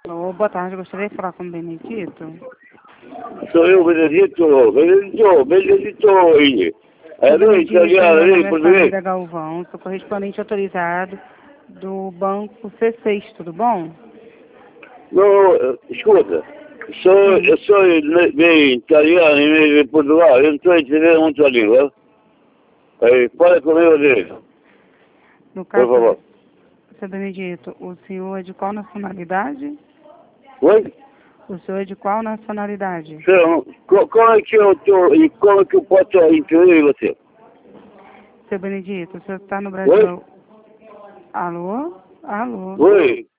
Alô, boa tarde, gostaria de falar com o Benedito. Sou eu, Benedito. Benedito aí. É do Benedito, italiano, meu aí, nome é português? Família Galvão, sou correspondente autorizado do Banco C6, tudo bom? Não, escuta. Sim. Eu sou bem italiano e meio de Portugal. Eu não estou entendendo muito a língua. Aí, fala comigo dele, No por caso, favor. seu Benedito, o senhor é de qual nacionalidade? Oi? O senhor é de qual nacionalidade? Então, como é que eu estou e como é que eu posso incluir você? Seu Benedito, o senhor está no Oi? Brasil? Alô? Alô? Oi?